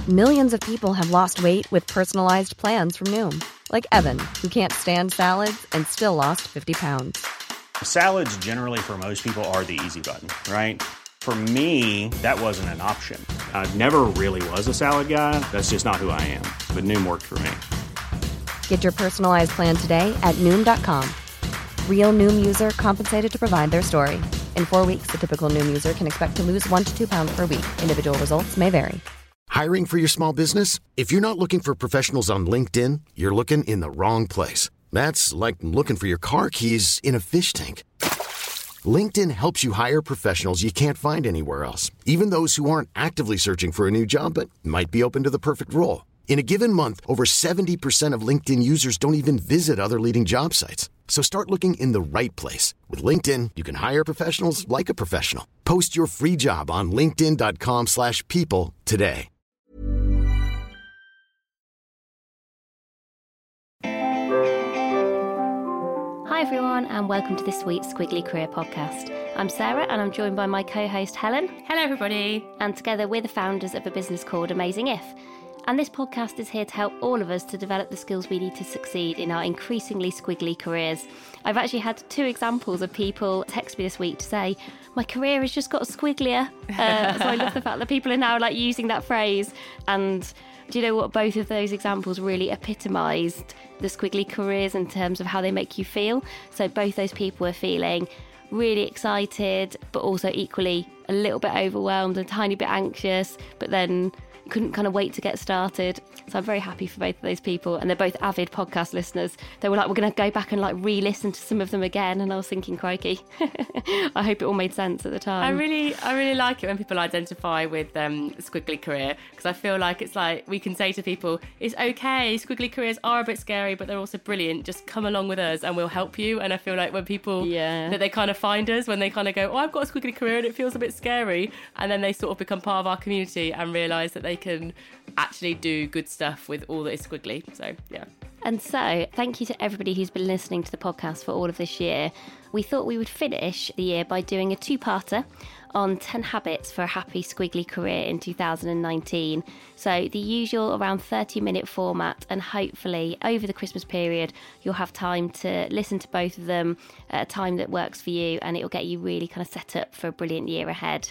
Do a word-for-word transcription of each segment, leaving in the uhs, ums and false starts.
Millions of people have lost weight with personalized plans from Noom. Like Evan, who can't stand salads and still lost fifty pounds. Salads generally for most people are the easy button, right? For me, that wasn't an option. I never really was a salad guy. That's just not who I am. But Noom worked for me. Get your personalized plan today at Noom dot com. Real Noom user compensated to provide their story. In four weeks, the typical Noom user can expect to lose one to two pounds per week. Individual results may vary. Hiring for your small business? If you're not looking for professionals on LinkedIn, you're looking in the wrong place. That's like looking for your car keys in a fish tank. LinkedIn helps you hire professionals you can't find anywhere else, even those who aren't actively searching for a new job but might be open to the perfect role. In a given month, over seventy percent of LinkedIn users don't even visit other leading job sites. So start looking in the right place. With LinkedIn, you can hire professionals like a professional. Post your free job on linkedin dot com slash people today. Hi everyone, and welcome to this week's Squiggly Career Podcast. I'm Sarah, and I'm joined by my co-host Helen. Hello everybody. And together we're the founders of a business called Amazing If. And this podcast is here to help all of us to develop the skills we need to succeed in our increasingly squiggly careers. I've actually had two examples of people text me this week to say, my career has just got squigglier. Uh, so I love the fact that people are now like using that phrase. And do you know what? Both of those examples really epitomised the squiggly careers in terms of how they make you feel. So both those people were feeling really excited, but also equally a little bit overwhelmed, a tiny bit anxious, but then couldn't kind of wait to get started. So I'm very happy for both of those people, and they're both avid podcast listeners. They were like, we're going to go back and like re-listen to some of them again, and I was thinking, crikey, I hope it all made sense at the time. I really I really like it when people identify with um, squiggly career, because I feel like it's like we can say to people, it's okay, squiggly careers are a bit scary, but they're also brilliant, just come along with us and we'll help you. And I feel like when people, yeah. that they kind of find us, when they kind of go, oh, I've got a squiggly career and it feels a bit scary, and then they sort of become part of our community and realise that they can actually do good stuff with all that is squiggly. So yeah. And so thank you to everybody who's been listening to the podcast for all of this year. We thought we would finish the year by doing a two-parter on ten habits for a happy squiggly career in two thousand nineteen. So the usual around thirty minute format, and hopefully over the Christmas period you'll have time to listen to both of them at a time that works for you, and it'll get you really kind of set up for a brilliant year ahead.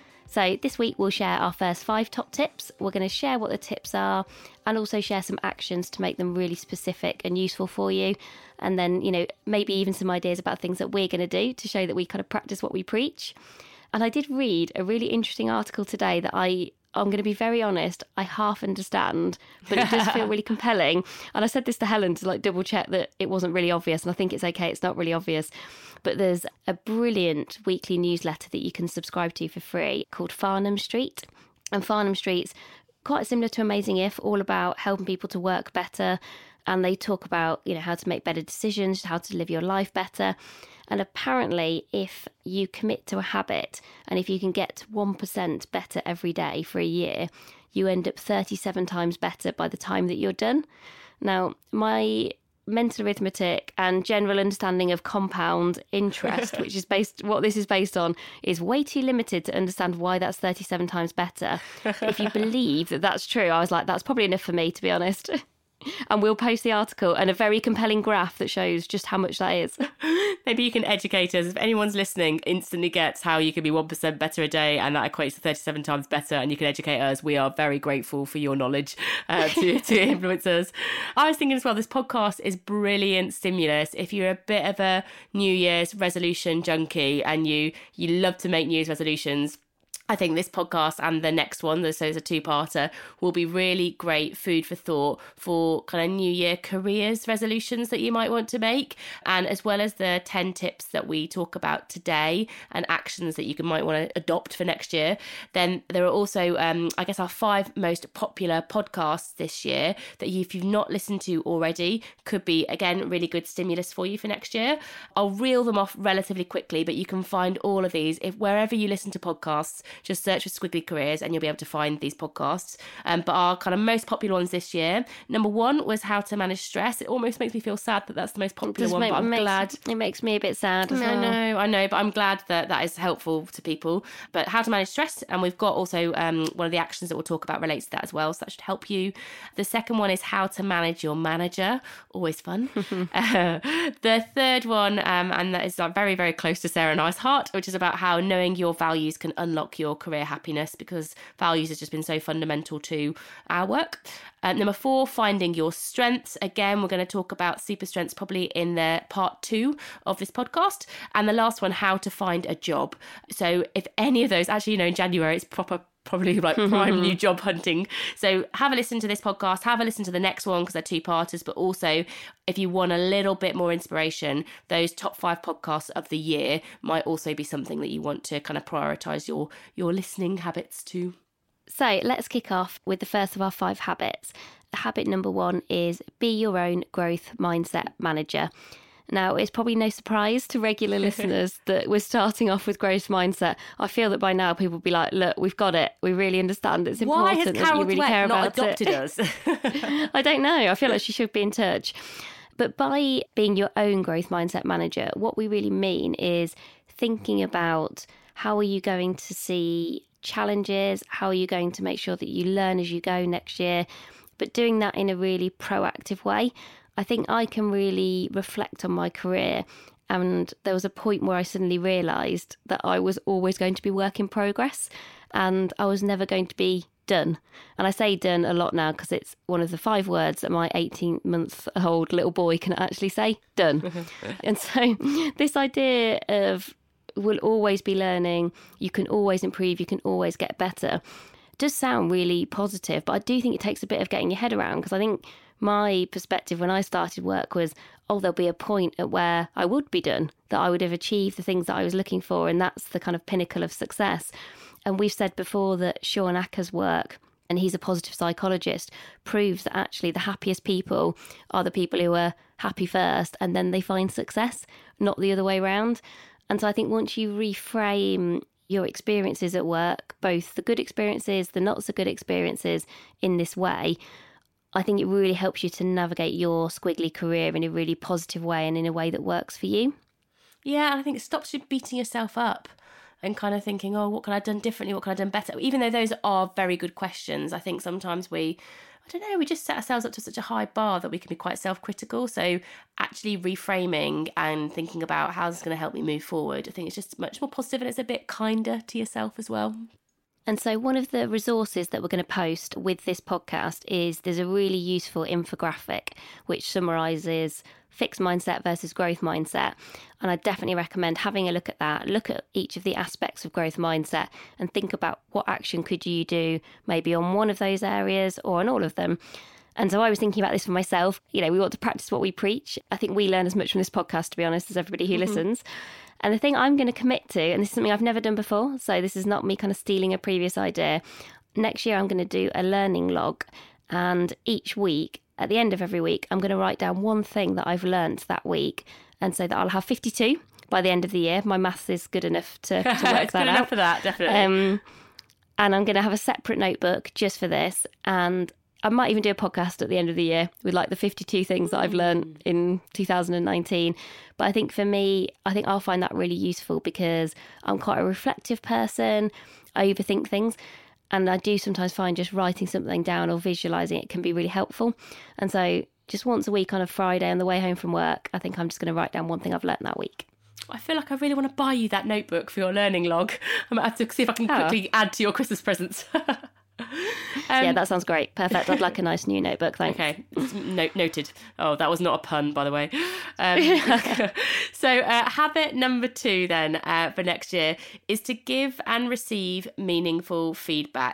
So this week we'll share our first five top tips. We're going to share what the tips are and also share some actions to make them really specific and useful for you. And then, you know, maybe even some ideas about things that we're going to do to show that we kind of practice what we preach. And I did read a really interesting article today that I, I'm going to be very honest, I half understand, but it does feel really compelling. And I said this to Helen to like double check that it wasn't really obvious. And I think it's okay, it's not really obvious. But there's a brilliant weekly newsletter that you can subscribe to for free called Farnham Street. And Farnham Street's quite similar to Amazing If, all about helping people to work better. And they talk about, you know, how to make better decisions, how to live your life better. And apparently, if you commit to a habit and if you can get one percent better every day for a year, you end up thirty-seven times better by the time that you're done. Now, my mental arithmetic and general understanding of compound interest, which is based, what this is based on, is way too limited to understand why that's thirty-seven times better. If you believe that that's true, I was like, that's probably enough for me, to be honest. And we'll post the article and a very compelling graph that shows just how much that is. Maybe you can educate us. If anyone's listening instantly gets how you can be one percent better a day and that equates to thirty-seven times better, and you can educate us, we are very grateful for your knowledge uh, to, to influence us. I was thinking as well, this podcast is brilliant stimulus. If you're a bit of a New Year's resolution junkie and you, you love to make New Year's resolutions, I think this podcast and the next one, so it's a two-parter, will be really great food for thought for kind of New Year careers resolutions that you might want to make, and as well as the ten tips that we talk about today and actions that you can, might want to adopt for next year. Then there are also, um, I guess, our five most popular podcasts this year that you, if you've not listened to already, could be, again, really good stimulus for you for next year. I'll reel them off relatively quickly, but you can find all of these if wherever you listen to podcasts. just search for Squiggly Careers and you'll be able to find these podcasts. Um, but our kind of most popular ones this year, number one was How to Manage Stress. It almost makes me feel sad that that's the most popular one, make, but I'm makes, glad. It makes me a bit sad as I well. know, I know, but I'm glad that that is helpful to people. But How to Manage Stress, and we've got also um, one of the actions that we'll talk about relates to that as well, so that should help you. The second one is How to Manage Your Manager, always fun. uh, the third one, um, and that is like very, very close to Sarah and I's heart, which is about how knowing your values can unlock your career happiness, because values has just been so fundamental to our work. Uh, number four, Finding Your Strengths. Again, we're going to talk about super strengths probably in the part two of this podcast. And the last one, How to Find a Job. So if any of those, actually, you know, in January, it's proper probably like prime new job hunting. So have a listen to this podcast, have a listen to the next one because they're two-parters, but also if you want a little bit more inspiration, those top five podcasts of the year might also be something that you want to kind of prioritise your, your listening habits to. So let's kick off with the first of our five habits. Habit number one is be your own growth mindset manager. Now, it's probably no surprise to regular listeners that we're starting off with growth mindset. I feel that by now people will be like, look, we've got it. We really understand it's important. Why has that Carol you really Dweck care not about adopted it. us? I don't know. I feel like she should be in touch. But by being your own growth mindset manager, what we really mean is thinking about how are you going to see challenges, how are you going to make sure that you learn as you go next year, but doing that in a really proactive way. I think I can really reflect on my career, and there was a point where I suddenly realised that I was always going to be work in progress and I was never going to be done. And I say done a lot now because it's one of the five words that my eighteen-month-old little boy can actually say, done. And so this idea of we'll always be learning, you can always improve, you can always get better, does sound really positive, but I do think it takes a bit of getting your head around, because I think my perspective when I started work was, oh, there'll be a point at where I would be done, that I would have achieved the things that I was looking for, and that's the kind of pinnacle of success. And we've said before that Sean Acker's work, and he's a positive psychologist, proves that actually the happiest people are the people who are happy first and then they find success, not the other way around. And so I think once you reframe your experiences at work, both the good experiences, the not so good experiences, in this way, I think it really helps you to navigate your squiggly career in a really positive way and in a way that works for you. Yeah, and I think it stops you beating yourself up and kind of thinking, oh, what could I have done differently? What could I have done better? Even though those are very good questions, I think sometimes we, I don't know, we just set ourselves up to such a high bar that we can be quite self-critical. So actually reframing and thinking about how this is going to help me move forward, I think it's just much more positive and it's a bit kinder to yourself as well. And so one of the resources that we're going to post with this podcast is there's a really useful infographic which summarises fixed mindset versus growth mindset. And I definitely recommend having a look at that, look at each of the aspects of growth mindset and think about what action could you do maybe on one of those areas or on all of them. And so I was thinking about this for myself. You know, we want to practice what we preach. I think we learn as much from this podcast, to be honest, as everybody who mm-hmm. listens. And the thing I'm going to commit to, and this is something I've never done before, so this is not me kind of stealing a previous idea. Next year, I'm going to do a learning log. And each week, at the end of every week, I'm going to write down one thing that I've learnt that week. And so that I'll have fifty-two by the end of the year. My maths is good enough to, to work that out. It's good enough for that, definitely. Um, and I'm going to have a separate notebook just for this. And I might even do a podcast at the end of the year with like the fifty-two things that I've learned in two thousand nineteen. But I think for me, I think I'll find that really useful because I'm quite a reflective person. I overthink things. And I do sometimes find just writing something down or visualising it can be really helpful. And so just once a week on a Friday on the way home from work, I think I'm just going to write down one thing I've learnt that week. I feel like I really want to buy you that notebook for your learning log. I might have to see if I can oh. quickly add to your Christmas presents. Um, yeah, that sounds great. Perfect. I'd like a nice new notebook, thanks. Okay, no- noted. Oh, that was not a pun, by the way. Um, so uh, habit number two then uh, for next year is to give and receive meaningful feedback.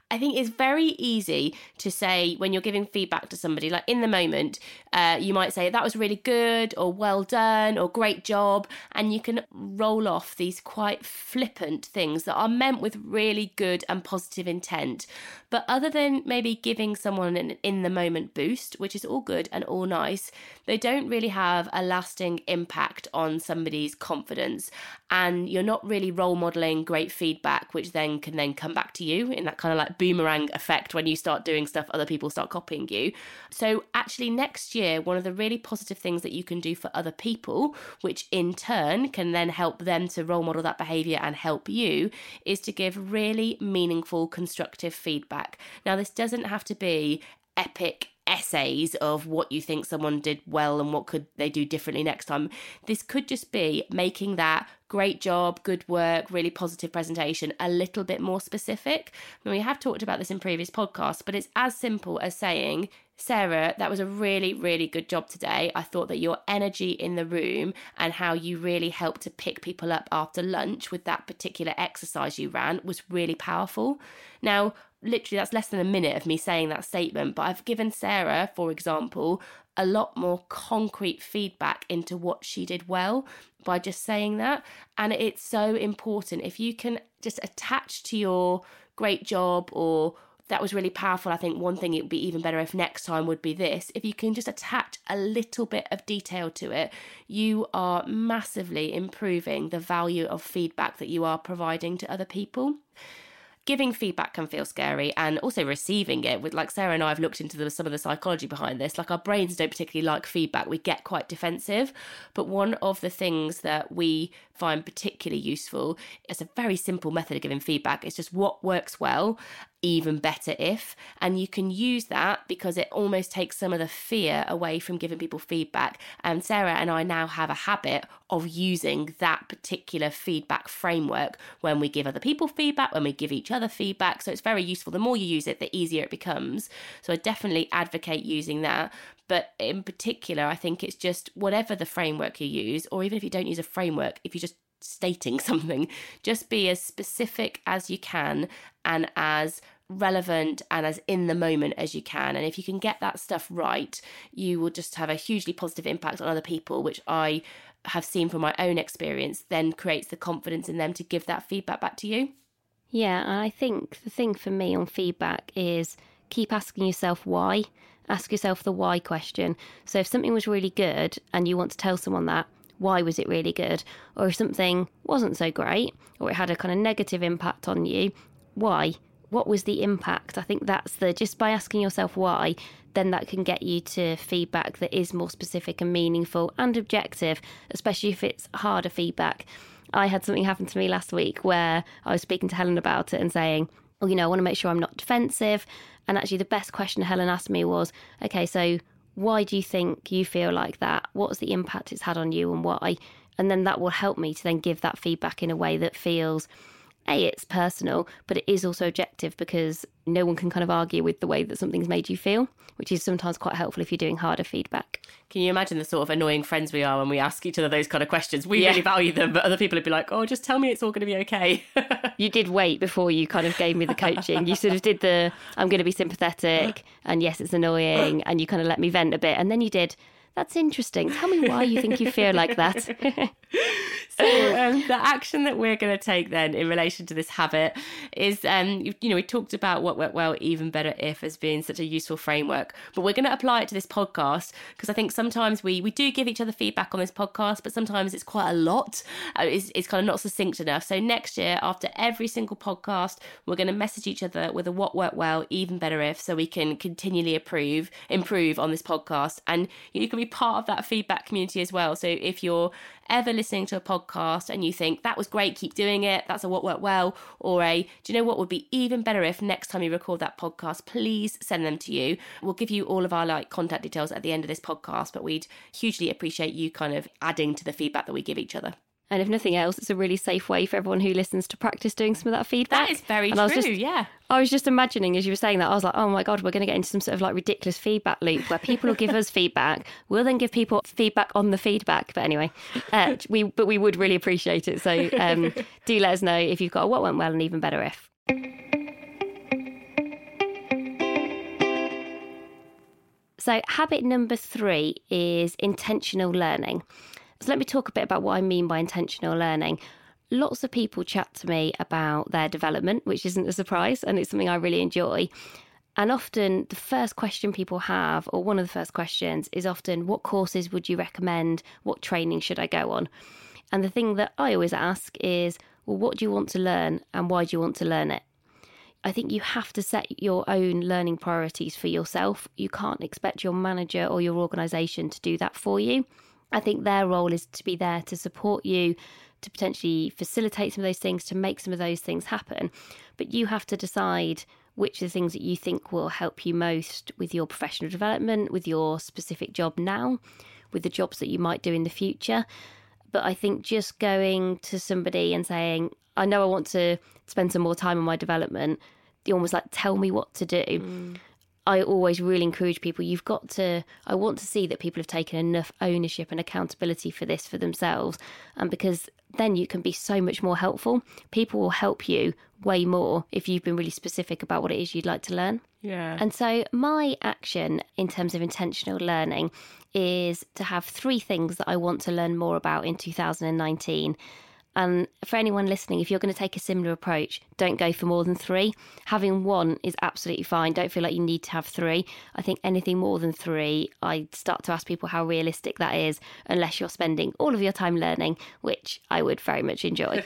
I think it's very easy to say when you're giving feedback to somebody, like in the moment, uh, you might say that was really good or well done or great job. And you can roll off these quite flippant things that are meant with really good and positive intent. But other than maybe giving someone an in the moment boost, which is all good and all nice, they don't really have a lasting impact on somebody's confidence. And you're not really role modeling great feedback, which then can then come back to you in that kind of like boomerang effect when you start doing stuff, other people start copying you. So actually next year, one of the really positive things that you can do for other people, which in turn can then help them to role model that behaviour and help you, is to give really meaningful, constructive feedback. Now, this doesn't have to be epic essays of what you think someone did well and what could they do differently next time. This could just be making that great job, good work, really positive presentation a little bit more specific. I mean, we have talked about this in previous podcasts, but it's as simple as saying, Sarah, that was a really, really good job today. I thought that your energy in the room and how you really helped to pick people up after lunch with that particular exercise you ran was really powerful. Now, literally, that's less than a minute of me saying that statement, but I've given Sarah, for example, a lot more concrete feedback into what she did well by just saying that. And it's so important. If you can just attach to your great job or that was really powerful, I think one thing it would be even better if next time would be this. If you can just attach a little bit of detail to it, you are massively improving the value of feedback that you are providing to other people. Giving feedback can feel scary, and also receiving it. With like Sarah and I have looked into the, some of the psychology behind this. Like our brains don't particularly like feedback. We get quite defensive. But one of the things that we find particularly useful is a very simple method of giving feedback. It's just what works well, even better if. And you can use that because it almost takes some of the fear away from giving people feedback. And Sarah and I now have a habit of using that particular feedback framework when we give other people feedback, when we give each other feedback. So it's very useful. The more you use it, the easier it becomes. So I definitely advocate using that. But in particular, I think it's just whatever the framework you use, or even if you don't use a framework, if you're just stating something, just be as specific as you can and as relevant and as in the moment as you can. And if you can get that stuff right, you will just have a hugely positive impact on other people, which I have seen from my own experience, then creates the confidence in them to give that feedback back to you. Yeah, and I think the thing for me on feedback is keep asking yourself why. Ask yourself the why question. So if something was really good and you want to tell someone that, why was it really good? Or if something wasn't so great, or it had a kind of negative impact on you, why? What was the impact? I think that's the, just by asking yourself why, then that can get you to feedback that is more specific and meaningful and objective, especially if it's harder feedback. I had something happen to me last week where I was speaking to Helen about it and saying, oh, you know, I want to make sure I'm not defensive. And actually the best question Helen asked me was, okay, so why do you think you feel like that? What's the impact it's had on you and why? And then that will help me to then give that feedback in a way that feels, A, it's personal, but it is also objective because no one can kind of argue with the way that something's made you feel, which is sometimes quite helpful if you're doing harder feedback. Can you imagine the sort of annoying friends we are when we ask each other those kind of questions? We yeah. really value them, but other people would be like, oh, just tell me it's all going to be okay. You did wait before you kind of gave me the coaching. You sort of did the, I'm going to be sympathetic, and yes, it's annoying, and you kind of let me vent a bit. And then you did, that's interesting. Tell me why you think you feel like that. So um, the action that we're going to take then in relation to this habit is, um, you, you know, we talked about what worked well, even better if, as being such a useful framework, but we're going to apply it to this podcast because I think sometimes we we do give each other feedback on this podcast, but sometimes it's quite a lot. Uh, it's, it's kind of not succinct enough. So next year, after every single podcast, we're going to message each other with a what worked well, even better if, so we can continually improve, improve on this podcast. And you can be part of that feedback community as well. So if you're ever listening to a podcast and you think that was great, keep doing it, that's a what worked well, or a do you know what would be even better if next time you record that podcast, please send them to you. We'll give you all of our like contact details at the end of this podcast, but we'd hugely appreciate you kind of adding to the feedback that we give each other. And if nothing else, it's a really safe way for everyone who listens to practice doing some of that feedback. That is very and true, I was just, yeah. I was just imagining as you were saying that, I was like, oh my God, we're going to get into some sort of like ridiculous feedback loop where people will give us feedback. We'll then give people feedback on the feedback. But anyway, uh, we but we would really appreciate it. So um, do let us know if you've got a what went well and even better if. So habit number three is intentional learning. So let me talk a bit about what I mean by intentional learning. Lots of people chat to me about their development, which isn't a surprise, and it's something I really enjoy. And often the first question people have, or one of the first questions, is often, what courses would you recommend? What training should I go on? And the thing that I always ask is, well, what do you want to learn and why do you want to learn it? I think you have to set your own learning priorities for yourself. You can't expect your manager or your organisation to do that for you. I think their role is to be there to support you, to potentially facilitate some of those things, to make some of those things happen. But you have to decide which are the things that you think will help you most with your professional development, with your specific job now, with the jobs that you might do in the future. But I think just going to somebody and saying, I know I want to spend some more time on my development, you almost like tell me what to do. Mm. I always really encourage people, you've got to, I want to see that people have taken enough ownership and accountability for this for themselves. And because then you can be so much more helpful. People will help you way more if you've been really specific about what it is you'd like to learn. Yeah. And so my action in terms of intentional learning is to have three things that I want to learn more about in two thousand nineteen. And for anyone listening, if you're going to take a similar approach, don't go for more than three. Having one is absolutely fine. Don't feel like you need to have three. I think anything more than three, I start to ask people how realistic that is, unless you're spending all of your time learning, which I would very much enjoy.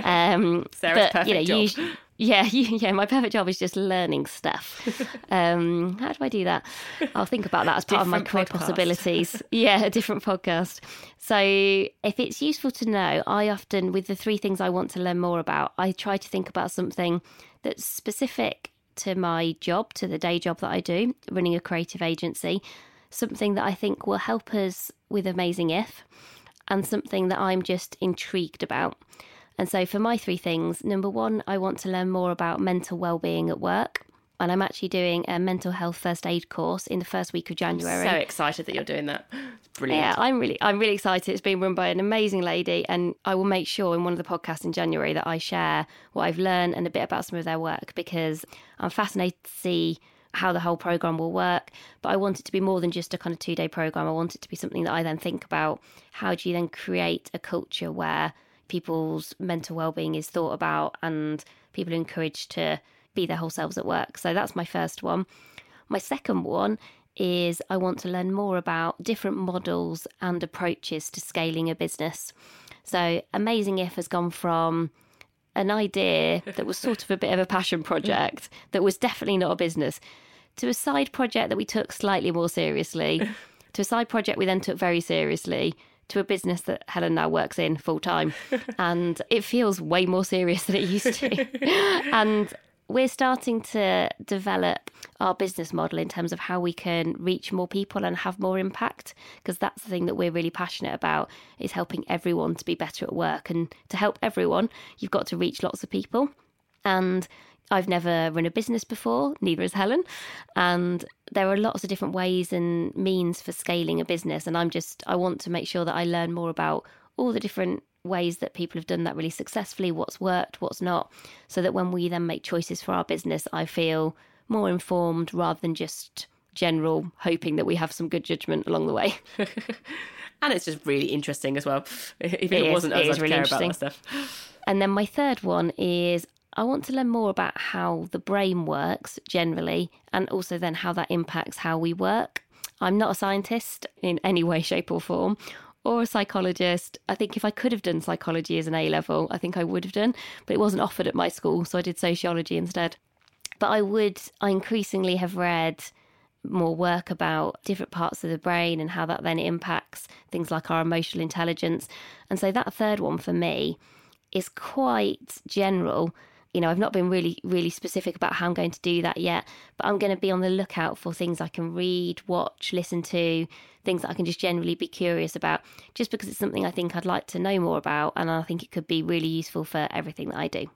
Um, Sarah's but, perfect you know, job. You, yeah, you, yeah, my perfect job is just learning stuff. Um, how do I do that? I'll think about that as part of my career podcast. possibilities. Yeah, a different podcast. So if it's useful to know, I often, with the three things I want to learn more about, I try to think about something that's specific to my job, to the day job that I do, running a creative agency, something that I think will help us with Amazing If, and something that I'm just intrigued about. And so for my three things, number one, I want to learn more about mental well-being at work. And I'm actually doing a mental health first aid course in the first week of January. So excited that you're doing that. Brilliant. Yeah, I'm really, I'm really excited. It's being run by an amazing lady, and I will make sure in one of the podcasts in January that I share what I've learned and a bit about some of their work, because I'm fascinated to see how the whole programme will work. But I want it to be more than just a kind of two-day programme. I want it to be something that I then think about. How do you then create a culture where people's mental well-being is thought about and people are encouraged to be their whole selves at work? So that's my first one. My second one is I want to learn more about different models and approaches to scaling a business. So Amazing If has gone from an idea that was sort of a bit of a passion project that was definitely not a business, to a side project that we took slightly more seriously, to a side project we then took very seriously, to a business that Helen now works in full time. And it feels way more serious than it used to. And we're starting to develop our business model in terms of how we can reach more people and have more impact, because that's the thing that we're really passionate about, is helping everyone to be better at work. And to help everyone, you've got to reach lots of people. And I've never run a business before, neither has Helen. And there are lots of different ways and means for scaling a business. And I'm just, I want to make sure that I learn more about all the different ways that people have done that really successfully, what's worked, what's not, so that when we then make choices for our business, I feel more informed rather than just general hoping that we have some good judgment along the way. And it's just really interesting as well. If it, it wasn't is, us, it I'd is really care about interesting. that stuff. And then my third one is I want to learn more about how the brain works generally, and also then how that impacts how we work. I'm not a scientist in any way, shape or form, or a psychologist. I think if I could have done psychology as an A-level, I think I would have done, but it wasn't offered at my school, so I did sociology instead. But I would, I increasingly have read more work about different parts of the brain and how that then impacts things like our emotional intelligence. And so that third one for me is quite general. You know, I've not been really, really specific about how I'm going to do that yet, but I'm going to be on the lookout for things I can read, watch, listen to, things that I can just generally be curious about, just because it's something I think I'd like to know more about, and I think it could be really useful for everything that I do.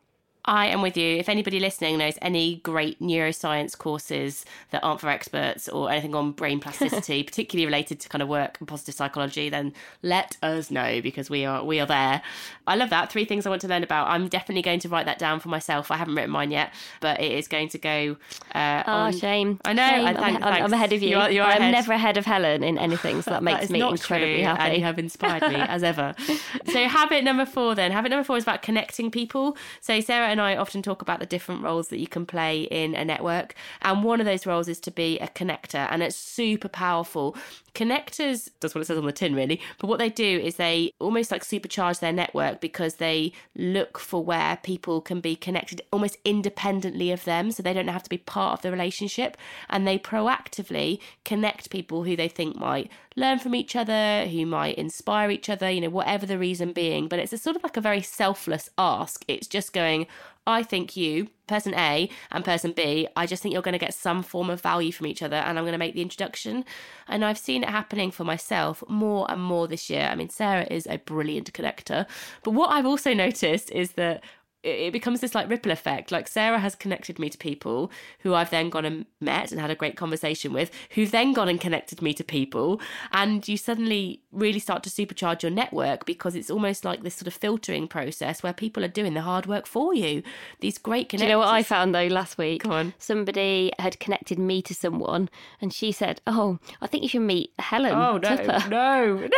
I am with you. If anybody listening knows any great neuroscience courses that aren't for experts or anything on brain plasticity, particularly related to kind of work and positive psychology, then let us know, because we are we are there. I love that. Three things I want to learn about. I'm definitely going to write that down for myself. I haven't written mine yet, but it is going to go uh, Oh, on... shame. I know. Shame. I thank, I'm, I'm ahead of you. You're, you're I'm ahead. never ahead of Helen in anything, so that makes that is me not incredibly true, happy. And you have inspired me, as ever. So habit number four then. Habit number four is about connecting people. So Sarah and I often talk about the different roles that you can play in a network. And one of those roles is to be a connector. And it's super powerful. Connectors, that's what it says on the tin really, but what they do is they almost like supercharge their network because they look for where people can be connected almost independently of them, so they don't have to be part of the relationship, and they proactively connect people who they think might learn from each other, who might inspire each other, you know, whatever the reason being. But it's a sort of like a very selfless ask. It's just going, I think you, person A and person B, I just think you're going to get some form of value from each other, and I'm going to make the introduction. And I've seen it happening for myself more and more this year. I mean, Sarah is a brilliant connector. But what I've also noticed is that it becomes this like ripple effect. Like Sarah has connected me to people who I've then gone and met and had a great conversation with, who've then gone and connected me to people. And you suddenly really start to supercharge your network, because it's almost like this sort of filtering process where people are doing the hard work for you. These great connections. Do you know what I found though last week? Go on. Somebody had connected me to someone, and she said, oh, I think you should meet Helen Oh, no, Tupper. no, no.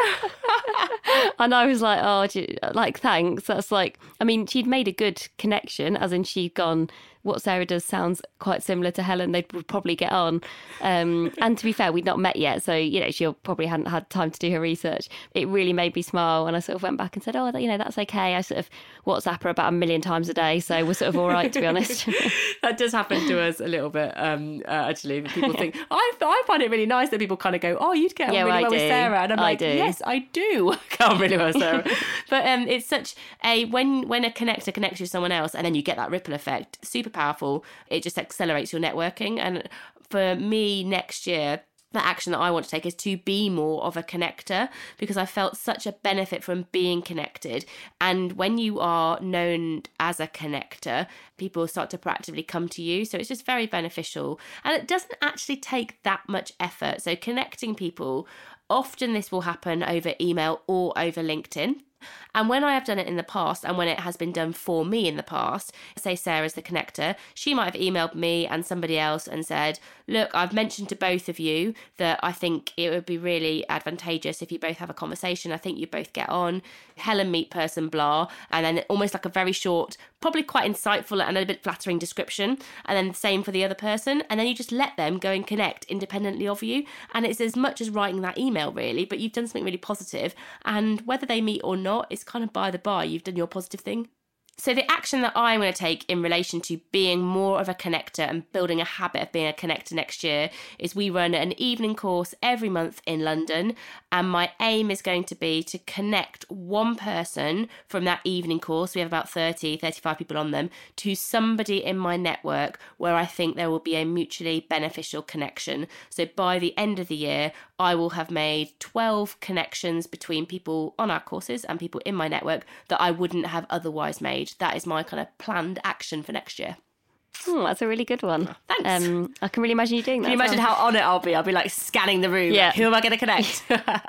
And I was like, oh, do you, like, thanks. That's like, I mean, she'd made a good connection, as in she'd gone, what Sarah does sounds quite similar to Helen. They would probably get on. Um, and to be fair, we'd not met yet. So, you know, she probably hadn't had time to do her research. It really made me smile. And I sort of went back and said, oh, you know, that's okay. I sort of WhatsApp her about a million times a day. So we're sort of all right, to be honest. That does happen to us a little bit, um, uh, actually. People think, I, I find it really nice that people kind of go, oh, you'd get on Yeah, really I well do. with Sarah. And I'm I like, do. yes, I do get on really well with Sarah. But um, it's such a, when, when a connector connects you to someone else and then you get that ripple effect, super powerful. It just accelerates your networking. And for me next year, the action that I want to take is to be more of a connector, because I felt such a benefit from being connected. And when you are known as a connector, people start to proactively come to you. So it's just very beneficial. And it doesn't actually take that much effort. So connecting people, often this will happen over email or over LinkedIn. And when I have done it in the past, and when it has been done for me in the past, say Sarah's the connector, she might have emailed me and somebody else and said, look, I've mentioned to both of you that I think it would be really advantageous if you both have a conversation. I think you both get on. Helen meet person blah. And then almost like a very short, probably quite insightful and a bit flattering description. And then the same for the other person. And then you just let them go and connect independently of you. And it's as much as writing that email really, but you've done something really positive. And whether they meet or not, it's kind of by the by. You've done your positive thing. So the action that I'm going to take in relation to being more of a connector and building a habit of being a connector next year is we run an evening course every month in London. And my aim is going to be to connect one person from that evening course, we have about thirty, thirty-five people on them, to somebody in my network where I think there will be a mutually beneficial connection. So by the end of the year, I will have made twelve connections between people on our courses and people in my network that I wouldn't have otherwise made. That is my kind of planned action for next year. Oh, that's a really good one. Thanks. Um, I can really imagine you doing that. Can you as imagine well. how on it I'll be? I'll be like scanning the room. Yeah. Like, who am I going to connect?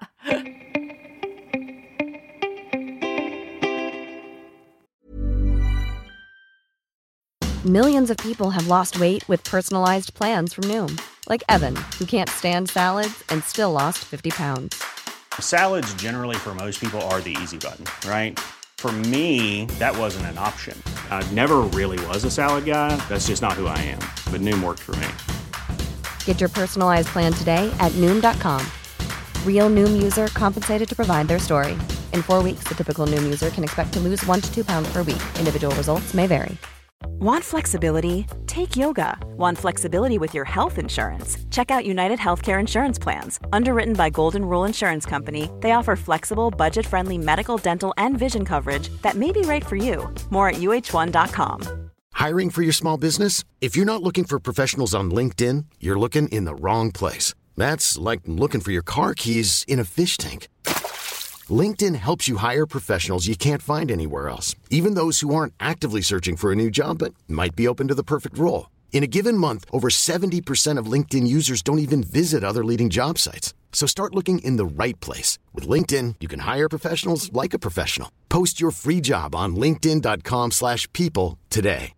Millions of people have lost weight with personalized plans from Noom. Like Evan, who can't stand salads and still lost fifty pounds. Salads generally for most people are the easy button, right? For me, that wasn't an option. I never really was a salad guy. That's just not who I am. But Noom worked for me. Get your personalized plan today at Noom dot com. Real Noom user compensated to provide their story. In four weeks, the typical Noom user can expect to lose one to two pounds per week. Individual results may vary. Want flexibility? Take yoga. Want flexibility with your health insurance? Check out United Healthcare Insurance Plans. Underwritten by Golden Rule Insurance Company, they offer flexible, budget-friendly medical, dental, and vision coverage that may be right for you. More at U H one dot com. Hiring for your small business? If you're not looking for professionals on LinkedIn, you're looking in the wrong place. That's like looking for your car keys in a fish tank. LinkedIn helps you hire professionals you can't find anywhere else, even those who aren't actively searching for a new job but might be open to the perfect role. In a given month, over seventy percent of LinkedIn users don't even visit other leading job sites. So start looking in the right place. With LinkedIn, you can hire professionals like a professional. Post your free job on linkedin.com slash people today.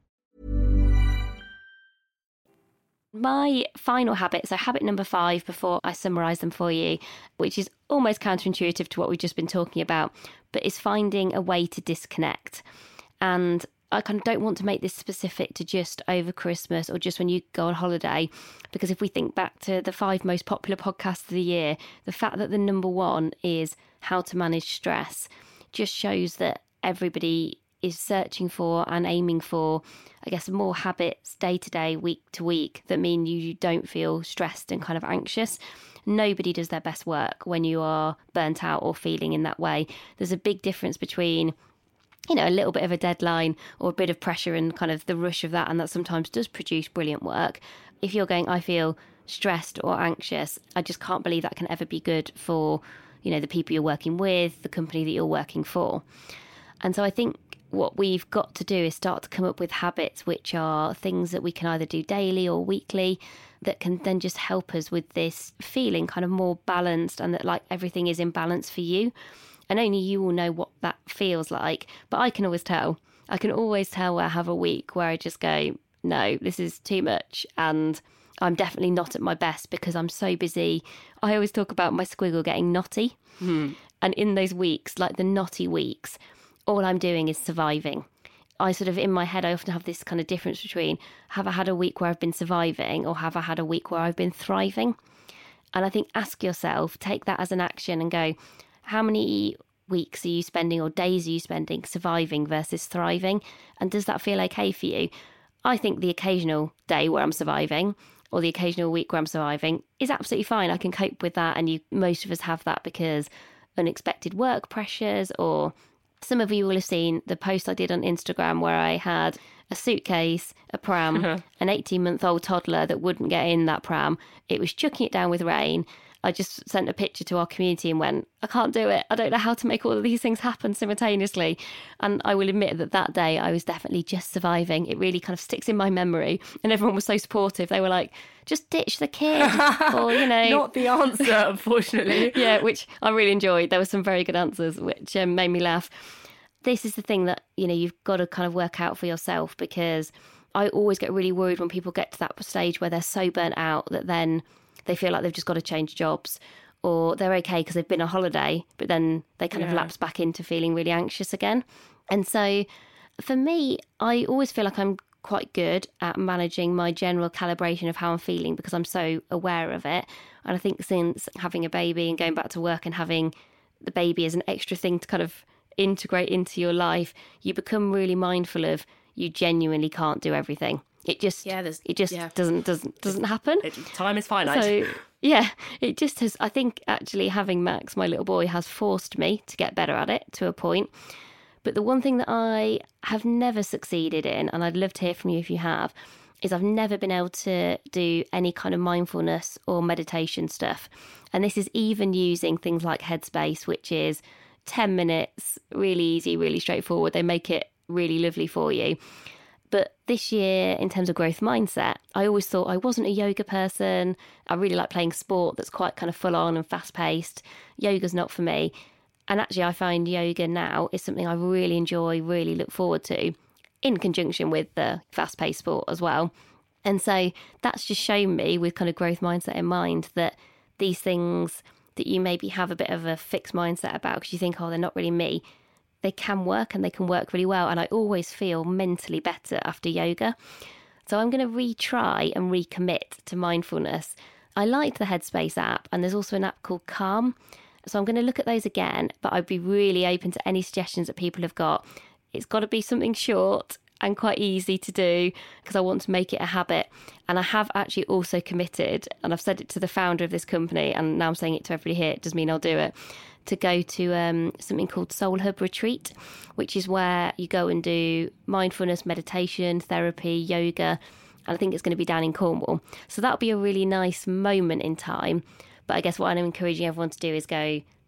My final habit, so habit number five before I summarise them for you, which is almost counterintuitive to what we've just been talking about, but is finding a way to disconnect. And I kind of don't want to make this specific to just over Christmas or just when you go on holiday, because if we think back to the five most popular podcasts of the year, the fact that the number one is how to manage stress just shows that everybody is searching for and aiming for, I guess, more habits day to day, week to week that mean you don't feel stressed and kind of anxious. Nobody does their best work when you are burnt out or feeling in that way. There's a big difference between, you know, a little bit of a deadline or a bit of pressure and kind of the rush of that, and that sometimes does produce brilliant work. If you're going, I feel stressed or anxious, I just can't believe that can ever be good for, you know, the people you're working with, the company that you're working for. And so I think what we've got to do is start to come up with habits which are things that we can either do daily or weekly that can then just help us with this feeling kind of more balanced, and that like everything is in balance for you. And only you will know what that feels like. But I can always tell. I can always tell where I have a week where I just go, no, this is too much. And I'm definitely not at my best because I'm so busy. I always talk about my squiggle getting knotty. Hmm. And in those weeks, like the knotty weeks, all I'm doing is surviving. I sort of, in my head, I often have this kind of difference between, have I had a week where I've been surviving or have I had a week where I've been thriving? And I think ask yourself, take that as an action and go, how many weeks are you spending or days are you spending surviving versus thriving? And does that feel okay for you? I think the occasional day where I'm surviving or the occasional week where I'm surviving is absolutely fine. I can cope with that. And you, most of us have that because unexpected work pressures, or some of you will have seen the post I did on Instagram where I had a suitcase, a pram, an eighteen-month-old toddler that wouldn't get in that pram. It was chucking it down with rain. I just sent a picture to our community and went, I can't do it. I don't know how to make all of these things happen simultaneously. And I will admit that that day I was definitely just surviving. It really kind of sticks in my memory. And everyone was so supportive. They were like, just ditch the kid. Or, you know. Not the answer, unfortunately. Yeah, which I really enjoyed. There were some very good answers, which um, made me laugh. This is the thing that, you know, you've got to kind of work out for yourself, because I always get really worried when people get to that stage where they're so burnt out that then they feel like they've just got to change jobs, or they're okay because they've been on holiday, but then they kind yeah. of lapse back into feeling really anxious again. And so for me, I always feel like I'm quite good at managing my general calibration of how I'm feeling because I'm so aware of it. And I think since having a baby and going back to work and having the baby as an extra thing to kind of integrate into your life, you become really mindful of you genuinely can't do everything. It just, yeah, it just yeah. doesn't doesn't doesn't happen. It, time is finite. So yeah, it just has. I think actually having Max, my little boy, has forced me to get better at it to a point. But the one thing that I have never succeeded in, and I'd love to hear from you if you have, is I've never been able to do any kind of mindfulness or meditation stuff. And this is even using things like Headspace, which is ten minutes, really easy, really straightforward. They make it really lovely for you. But this year, in terms of growth mindset, I always thought I wasn't a yoga person. I really like playing sport that's quite kind of full on and fast paced. Yoga's not for me. And actually, I find yoga now is something I really enjoy, really look forward to, in conjunction with the fast paced sport as well. And so that's just shown me, with kind of growth mindset in mind, that these things that you maybe have a bit of a fixed mindset about because you think, oh, they're not really me, they can work and they can work really well. And I always feel mentally better after yoga. So I'm going to retry and recommit to mindfulness. I liked the Headspace app, and there's also an app called Calm. So I'm going to look at those again, but I'd be really open to any suggestions that people have got. It's got to be something short and quite easy to do because I want to make it a habit. And I have actually also committed, and I've said it to the founder of this company, and now I'm saying it to everybody here, it does mean I'll do it, to go to um, something called Soul Hub Retreat, which is where you go and do mindfulness, meditation, therapy, yoga, and I think it's going to be down in Cornwall. So that'll be a really nice moment in time. But I guess what I'm encouraging everyone to do is go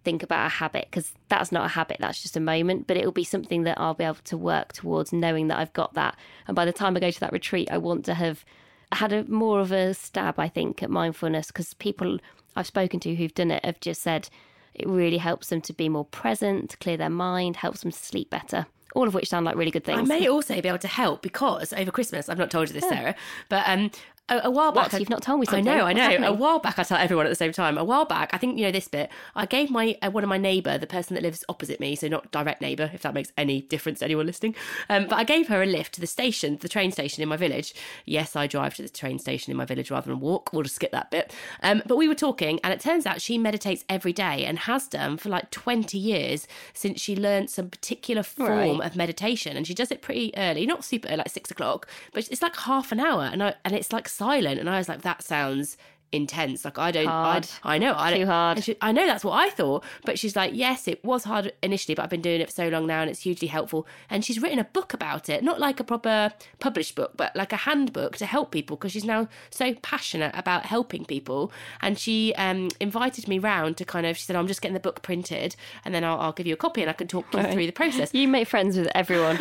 think about a habit, because that's not a habit, that's just a moment, but it'll be something that I'll be able to work towards, knowing that I've got that. And by the time I go to that retreat, I want to have had a more of a stab, I think, at mindfulness, because people I've spoken to who've done it have just said it really helps them to be more present, to clear their mind, helps them to sleep better. All of which sound like really good things. I may also be able to help because over Christmas, I've not told you this, Sarah, but um, a, a while back... What? You've not told me something? I know, I What's know. happening? A while back, I tell everyone at the same time. A while back, I think you know this bit, I gave my uh, one of my neighbour, the person that lives opposite me, so not direct neighbour, if that makes any difference to anyone listening, um, but I gave her a lift to the station, the train station in my village. Yes, I drive to the train station in my village rather than walk. We'll just skip that bit. Um, but we were talking, and it turns out she meditates every day and has done for like twenty years since she learned some particular form Right. of meditation. And she does it pretty early, not super early, like six o'clock, but it's like half an hour, and I, and it's like silent. And I was like, that sounds intense. Like I don't, Hard. I, I know, I Too don't, hard. and she, I know that's what I thought. But she's like, yes, it was hard initially, but I've been doing it for so long now, and it's hugely helpful. And she's written a book about it, not like a proper published book, but like a handbook to help people, because she's now so passionate about helping people. And she um, invited me round to kind of, she said, I'm just getting the book printed, and then I'll, I'll give you a copy, and I can talk you Right. through the process. You make friends with everyone.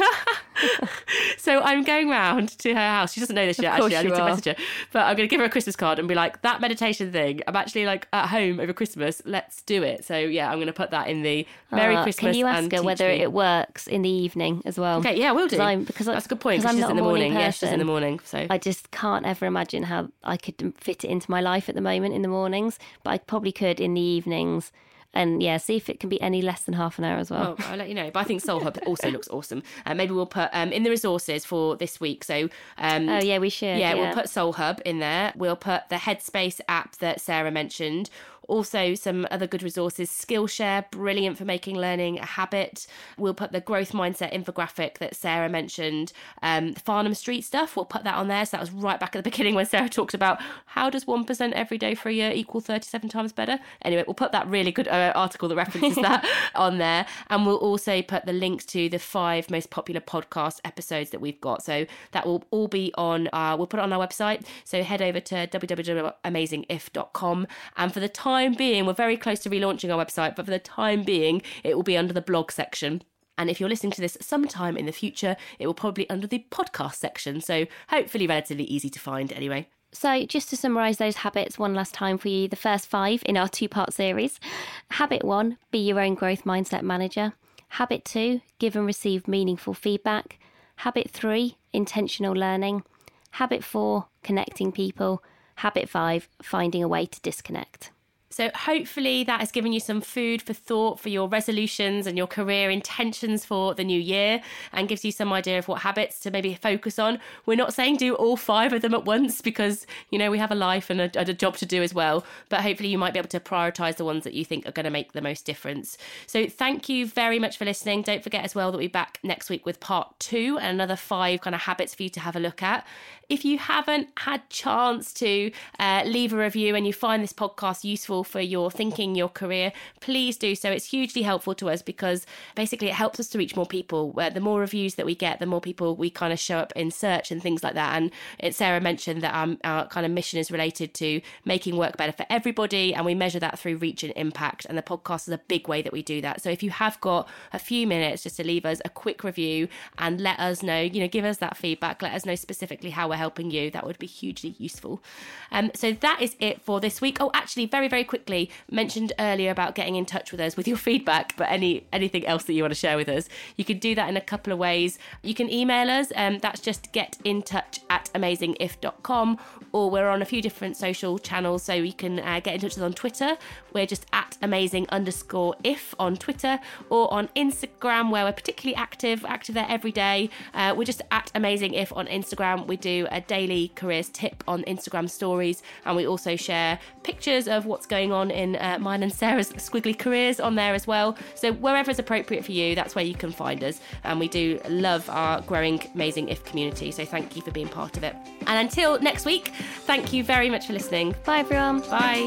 So I'm going round to her house. She doesn't know this yet, course actually. I need you to are. message her. But I'm going to give her a Christmas card and be like, that meditation thing, I'm actually like at home over Christmas. Let's do it. So yeah, I'm going to put that in the Merry Uh, Christmas. Can you ask and her teach whether me. it works in the evening as well? Okay, yeah, we'll do. Because I'm- because I- That's a good point. because Because I'm she's not in a the morning morning. Yeah, she's in person. the morning. So I just can't ever imagine how I could fit it into my life at the moment in the mornings, but I probably could in the evenings. And yeah, see if it can be any less than half an hour as well. Well, I'll let you know. But I think Soul Hub also looks awesome. Uh, maybe we'll put um, in the resources for this week. So um, Oh, yeah, we should, Yeah, yeah. we'll put Soul Hub in there. We'll put the Headspace app that Sarah mentioned. Also, some other good resources. Skillshare, brilliant for making learning a habit. We'll put the growth mindset infographic that Sarah mentioned. Um, Farnham Street stuff, we'll put that on there. So that was right back at the beginning when Sarah talked about how does one percent every day for a year equal thirty-seven times better? Anyway, we'll put that really good uh, article that references that on there. And we'll also put the links to the five most popular podcast episodes that we've got. So that will all be on, uh, we'll put it on our website. So head over to w w w dot amazing if dot com. And for the time being, we're very close to relaunching our website, but for the time being, it will be under the blog section. And if you're listening to this sometime in the future, it will probably be under the podcast section. So hopefully relatively easy to find anyway. So just to summarise those habits one last time for you, the first five in our two-part series. Habit one, be your own growth mindset manager. Habit two, give and receive meaningful feedback. Habit three, intentional learning. Habit four, connecting people. Habit five, finding a way to disconnect. So hopefully that has given you some food for thought for your resolutions and your career intentions for the new year, and gives you some idea of what habits to maybe focus on. We're not saying do all five of them at once, because, you know, we have a life and a, and a job to do as well. But hopefully you might be able to prioritise the ones that you think are going to make the most difference. So thank you very much for listening. Don't forget as well that we'll be back next week with part two and another five kind of habits for you to have a look at. If you haven't had chance to uh, leave a review and you find this podcast useful for your thinking, your career, please do so. It's hugely helpful to us, because basically it helps us to reach more people. Where the more reviews that we get, the more people we kind of show up in search and things like that. And it, Sarah mentioned that our, our kind of mission is related to making work better for everybody, and we measure that through reach and impact. And the podcast is a big way that we do that. So if you have got a few minutes just to leave us a quick review and let us know, you know, give us that feedback, let us know specifically how we're helping you, that would be hugely useful. Um, so that is it for this week. Oh, actually, very, very quickly, mentioned earlier about getting in touch with us with your feedback, but any anything else that you want to share with us, you can do that in a couple of ways. You can email us, um, that's just get in touch at amazing if dot com, or we're on a few different social channels, so you can uh, get in touch with us on Twitter. We're just at amazing underscore if on Twitter, or on Instagram, where we're particularly active, active there every day. Uh, we're just at amazing if on Instagram. We do a daily careers tip on Instagram stories, and we also share pictures of what's going on in uh, mine and Sarah's squiggly careers on there as well. So wherever is appropriate for you, that's where you can find us. And we do love our growing Amazing If community, so thank you for being part of it. And until next week, thank you very much for listening. Bye, everyone. Bye.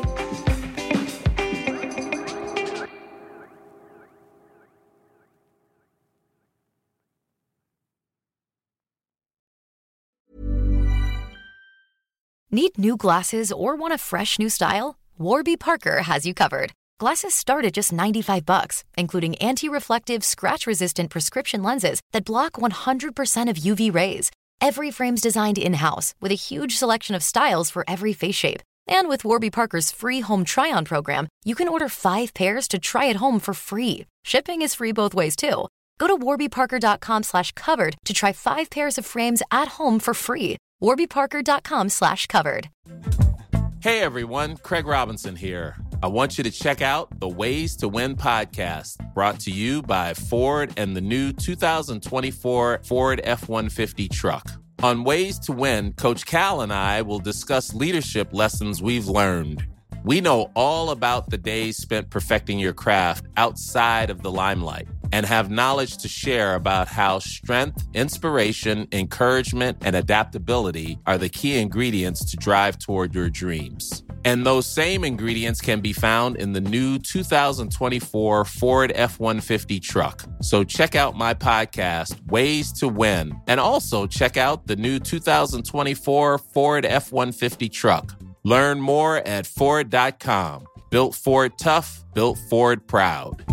Need new glasses or want a fresh new style? Warby Parker has you covered. Glasses start at just ninety-five bucks, including anti-reflective, scratch-resistant prescription lenses that block one hundred percent of U V rays. Every frame's designed in-house with a huge selection of styles for every face shape. And with Warby Parker's free home try-on program, you can order five pairs to try at home for free. Shipping is free both ways, too. Go to warbyparker.com slash covered to try five pairs of frames at home for free. warbyparker.com slash covered. Hey, everyone. Craig Robinson here. I want you to check out the Ways to Win podcast, brought to you by Ford and the new two thousand twenty-four Ford F one fifty truck. On Ways to Win, Coach Cal and I will discuss leadership lessons we've learned. We know all about the days spent perfecting your craft outside of the limelight and have knowledge to share about how strength, inspiration, encouragement, and adaptability are the key ingredients to drive toward your dreams. And those same ingredients can be found in the new two thousand twenty-four Ford F one fifty truck. So check out my podcast, Ways to Win, and also check out the new two thousand twenty-four Ford F one fifty truck. Learn more at Ford dot com. Built Ford tough, built Ford proud.